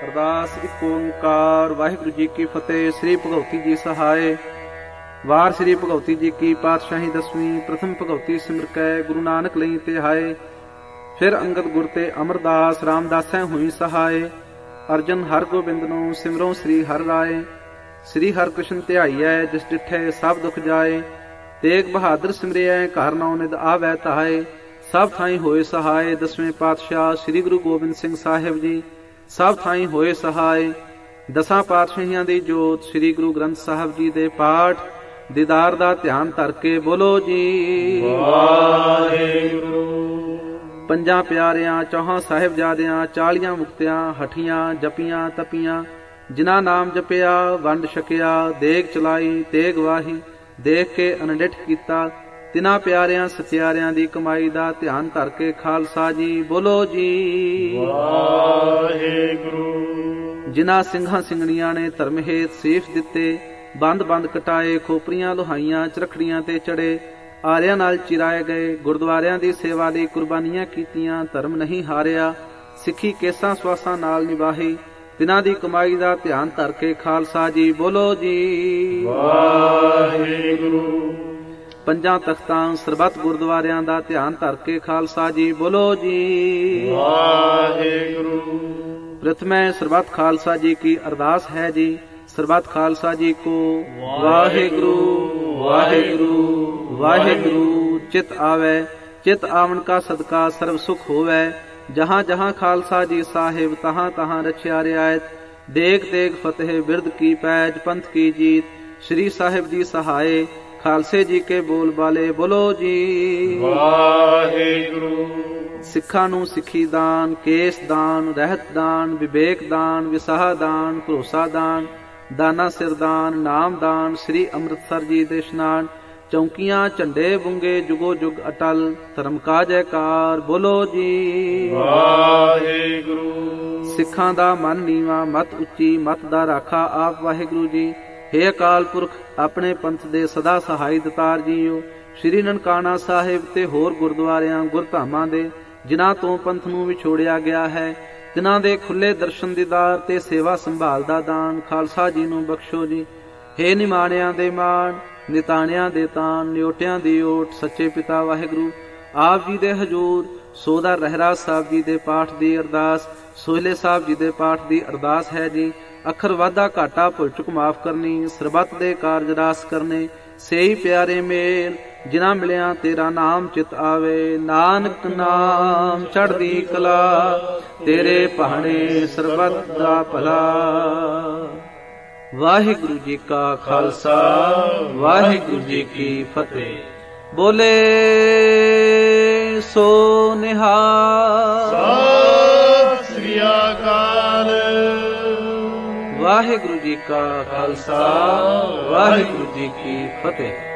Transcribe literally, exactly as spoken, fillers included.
ਅਰਦਾਸ ਇੱਕ ਓੰਕਾਰ ਵਾਹਿਗੁਰੂ ਜੀ ਕੀ ਫਤਿਹ। ਸ੍ਰੀ ਭਗਵਤੀ ਜੀ ਸਹਾਏ। ਵਾਰ ਸ੍ਰੀ ਭਗਵਤੀ ਜੀ ਕੀ ਪਾਤਸ਼ਾਹੀ ਦਸਵੀਂ। ਪ੍ਰਥਮ ਭਗਵਤੀ ਸਿਮਰ ਕੈ ਗੁਰੂ ਨਾਨਕ ਲਈ ਧਿਆਏ। ਫਿਰ ਅੰਗਦ ਗੁਰ ਤੇ ਅਮਰਦਾਸ ਰਾਮਦਾਸੈ ਹੋਈ ਸਹਾਏ। ਅਰਜਨ ਹਰ ਗੋਬਿੰਦ ਨੂੰ ਸਿਮਰੋ ਸ੍ਰੀ ਹਰਿ ਰਾਏ। ਸ੍ਰੀ ਹਰਿ ਕ੍ਰਿਸ਼ਨ ਧਿਆਈਐ ਜਿਸ ਡਿਠੇ ਸਭ ਦੁਖ ਜਾਏ। ਤੇਗ ਬਹਾਦਰ ਸਿਮਰਿਐ ਘਰ ਨੌ ਨਿਧ ਆਵੈ ਧਾਏ। ਸਭ ਥਾਈਂ ਹੋਏ ਸਹਾਏ ਦਸਵੇਂ ਪਾਤਸ਼ਾਹ ਸ੍ਰੀ ਗੁਰੂ ਗੋਬਿੰਦ ਸਿੰਘ ਸਾਹਿਬ ਜੀ। ਸਭ ਥਾਈਂ ਹੋਏ ਸਹਾਏ। ਦਸਾਂ ਪਾਤਸ਼ਾਹੀਆਂ ਦੀ ਜੋਤ ਸ੍ਰੀ ਗੁਰੂ ਗ੍ਰੰਥ ਸਾਹਿਬ ਜੀ ਦੇ ਪਾਠ ਦੀਦਾਰ ਦਾ ਧਿਆਨ ਧਰ ਕੇ ਬੋਲੋ ਜੀ ਵਾਹਿਗੁਰੂ। ਪੰਜਾਂ ਪਿਆਰਿਆਂ ਚੌਹਾਂ ਸਾਹਿਬਜ਼ਾਦਿਆਂ ਚਾਲੀਆਂ ਮੁਕਤਿਆਂ ਹਠੀਆਂ ਜਪੀਆਂ ਤਪੀਆਂ। ਜਿਨ੍ਹਾਂ ਨਾਮ ਜਪਿਆ ਵੰਡ ਛਕਿਆ ਦੇਗ ਚਲਾਈ ਤੇਗ ਵਾਹੀ। ਦੇਖ ਕੇ ਅਨਡਿਠ ਕੀਤਾ ਤਿਨਾਂ ਪਿਆਰਿਆਂ ਸਚਿਆਰਿਆਂ ਦੀ ਕਮਾਈ ਦਾ ਧਿਆਨ ਧਰ ਕੇ ਖਾਲਸਾ ਜੀ ਬੋਲੋ ਜੀ ਵਾਹਿਗੁਰੂ। ਜਿਨ੍ਹਾਂ ਸਿੰਘਾਂ ਸਿੰਘਣੀਆਂ ਨੇ ਧਰਮ ਹੇਤ ਸੀਸ ਦਿੱਤੇ ਬੰਦ ਬੰਦ ਕਟਾਏ ਖੋਪਰੀਆਂ ਲੋਹਾਈਆਂ ਚਰਖੜੀਆਂ ਤੇ ਚੜੇ ਆਰਿਆਂ ਨਾਲ ਚਿਰਾਏ ਗਏ ਗੁਰਦੁਆਰਿਆਂ ਦੀ ਸੇਵਾ ਲਈ ਕੁਰਬਾਨੀਆਂ ਕੀਤੀਆਂ ਧਰਮ ਨਹੀਂ ਹਾਰਿਆ ਸਿੱਖੀ ਕੇਸਾਂ ਸਵਾਸਾਂ ਨਾਲ ਨਿਭਾਹੀ ਤਿਨਾਂ ਦੀ ਕਮਾਈ ਦਾ ਧਿਆਨ ਧਰ ਕੇ ਖਾਲਸਾ ਜੀ ਬੋਲੋ ਜੀ ਵਾਹਿਗੁਰੂ। ਪੰਜਾਂ ਤਖਤਾਂ ਸਰਬੱਤ ਗੁਰਦੁਆਰਿਆਂ ਦਾ ਧਿਆਨ ਧਰ ਕੇ ਖਾਲਸਾ ਜੀ ਬੋਲੋ ਜੀ ਵਾਹਿਗੁਰੂ। ਪ੍ਰਥਮੇ ਸਰਬੱਤ ਖਾਲਸਾ ਜੀ ਕੀ ਅਰਦਾਸ ਹੈ ਜੀ। ਸਰਬੱਤ ਖਾਲਸਾ ਜੀ ਕੋ ਵਾਹਿਗੁਰੂ ਵਾਹਿਗੁਰੂ ਵਾਹਿਗੁਰੂ। ਚਿਤ ਆਵੈ ਚਿਤ ਆਵਣ ਕਾ ਸਦਕਾ ਸਰਬ ਸੁਖ ਹੋਵੈ। ਜਹਾਂ ਜਹਾਂ ਖਾਲਸਾ ਜੀ ਸਾਹਿਬ ਤਹਾਂ ਤਹਾਂ ਰਛਿਆ ਰਿਆਇਤ। ਦੇਗ ਤੇਗ ਫਤਿਹ ਬਿਰਦ ਕੀ ਪੈਜ ਪੰਥ ਕੀ ਜੀਤ। ਸ੍ਰੀ ਸਾਹਿਬ ਜੀ ਸਹਾਏ ਖਾਲਸੇ ਜੀ ਕੇ ਬੋਲ ਬਾਲੇ ਬੋਲੋ ਜੀ ਵਾਹਿਗੁਰੂ। ਸਿੱਖਾਂ ਨੂੰ ਸਿੱਖੀ ਦਾਨ ਕੇਸ ਦਾਨ ਰਹਿਤ ਦਾਨ ਵਿਵੇਕ ਦਾਨ ਵਿਸਾਹ ਦਾਨ ਭਰੋਸਾ ਦਾਨ ਦਾਨਾ ਸਿਰਦਾਨ ਨਾਮ ਦਾਨ। ਸ੍ਰੀ ਅੰਮ੍ਰਿਤਸਰ ਜੀ ਦੇ ਇਸ਼ਨਾਨ ਚੌਂਕੀਆਂ ਝੰਡੇ ਬੁੰਗੇ ਜੁਗੋ ਜੁਗ ਅਟਲ ਧਰਮ ਕਾ ਜੈਕਾਰ ਬੋਲੋ ਜੀ ਵਾਹਿਗੁਰੂ। ਸਿੱਖਾਂ ਦਾ ਮਨ ਨੀਵਾਂ ਮਤ ਉੱਚੀ ਮਤ ਦਾ ਰਾਖਾ ਆਪ ਵਾਹਿਗੁਰੂ ਜੀ। ਹੇ ਅਕਾਲ ਪੁਰਖ ਆਪਣੇ ਪੰਥ ਦੇ ਸਦਾ ਸਹਾਈ ਦਤਾਰ ਜੀਓ। ਸ੍ਰੀ ਨਨਕਾਣਾ ਸਾਹਿਬ ਤੇ ਹੋਰ ਗੁਰਦੁਆਰਿਆਂ ਗੁਰਧਾਮਾਂ ਦੇ ਜਿਨ੍ਹਾਂ ਤੋਂ ਪੰਥ ਨੂੰ ਵਿਛੋੜਿਆ ਗਿਆ ਹੈ ਤਿਨਾਂ ਦੇ ਖੁੱਲੇ ਦਰਸ਼ਨ ਦੀਦਾਰ ਤੇ ਸੇਵਾ ਸੰਭਾਲ ਦਾ ਦਾਨ ਖਾਲਸਾ ਜੀ ਨੂੰ ਬਖਸ਼ੋ ਜੀ। ਹੇ ਨਿਮਾਣਿਆਂ ਦੇ ਮਾਣ ਨਿਤਾਣਿਆਂ ਦੇ ਤਾਣ ਨਿਓਟਿਆਂ ਦੀ ਓਟ ਸੱਚੇ ਪਿਤਾ ਵਾਹਿਗੁਰੂ ਆਪ ਜੀ ਦੇ ਹਜ਼ੂਰ ਸੋਦਾ ਰਹਿਰਾਸ ਸਾਹਿਬ ਜੀ ਦੇ ਪਾਠ ਦੀ ਅਰਦਾਸ ਸੋਹਲੇ ਸਾਹਿਬ ਜੀ ਦੇ ਪਾਠ ਦੀ ਅਰਦਾਸ ਹੈ ਜੀ। ਅੱਖਰ ਵਾਧਾ ਘਾਟਾ ਭੁੱਲ ਚੁੱਕ ਮਾਫ ਕਰਨੀ ਸਰਬੱਤ ਦੇ ਕਾਰਜ ਰਾਸ ਕਰਨੇ ਸੇਈ ਪਿਆਰੇ ਮੇਲ ਜਿਨ੍ਹਾਂ ਮਿਲਿਆ ਤੇਰਾ ਨਾਮ ਚਿਤ ਆਵੇ। ਨਾਨਕ ਨਾਮ ਚੜ੍ਹਦੀ ਕਲਾ ਤੇਰੇ ਭਾਣੇ ਸਰਬੱਤ ਦਾ ਭਲਾ। ਵਾਹਿਗੁਰੂ ਜੀ ਕਾ ਖਾਲਸਾ ਵਾਹਿਗੁਰੂ ਜੀ ਕੀ ਫਤਿਹ। ਬੋਲੇ ਸੋ ਨਿਹਾਲ ਸਤਿ ਸ੍ਰੀ ਅਕਾਲ। ਵਾਹਿਗੁਰੂ ਜੀ ਕਾ ਖਾਲਸਾ ਵਾਹਿਗੁਰੂ ਜੀ ਕੀ ਫਤਿਹ।